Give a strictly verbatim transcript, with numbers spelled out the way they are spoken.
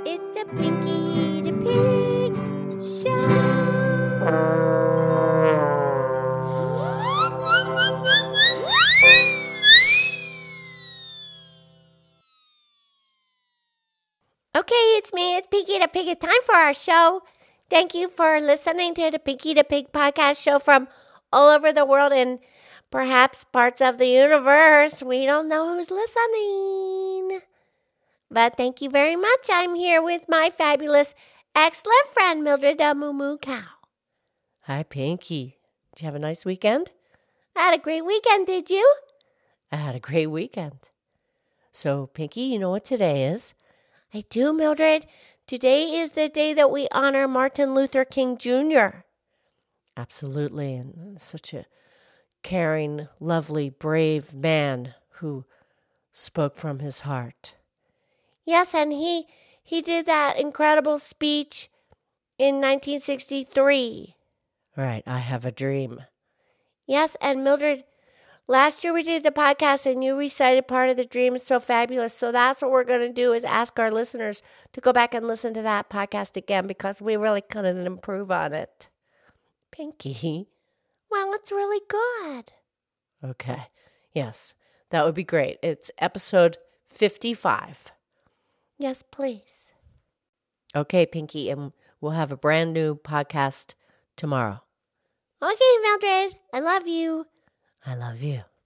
It's the Pinky the Pig Show. Okay, it's me. It's Pinky the Pig. It's time for our show. Thank you for listening to the Pinky the Pig podcast show from all over the world and perhaps parts of the universe. We don't know who's listening. But thank you very much. I'm here with my fabulous excellent friend, Mildred the Moo Moo Cow. Hi, Pinky. Did you have a nice weekend? I had a great weekend, did you? I had a great weekend. So, Pinky, you know what today is? I do, Mildred. Today is the day that we honor Martin Luther King Junior Absolutely. And such a caring, lovely, brave man who spoke from his heart. Yes, and he he did that incredible speech in nineteen sixty-three. Right, I have a dream. Yes, and Mildred, last year we did the podcast and you recited part of the dream. It's so fabulous. So that's what we're going to do is ask our listeners to go back and listen to that podcast again because we really couldn't improve on it. Pinky? Well, it's really good. Okay, yes, that would be great. It's episode fifty-five. Yes, please. Okay, Pinky, and we'll have a brand new podcast tomorrow. Okay, Mildred. I love you. I love you.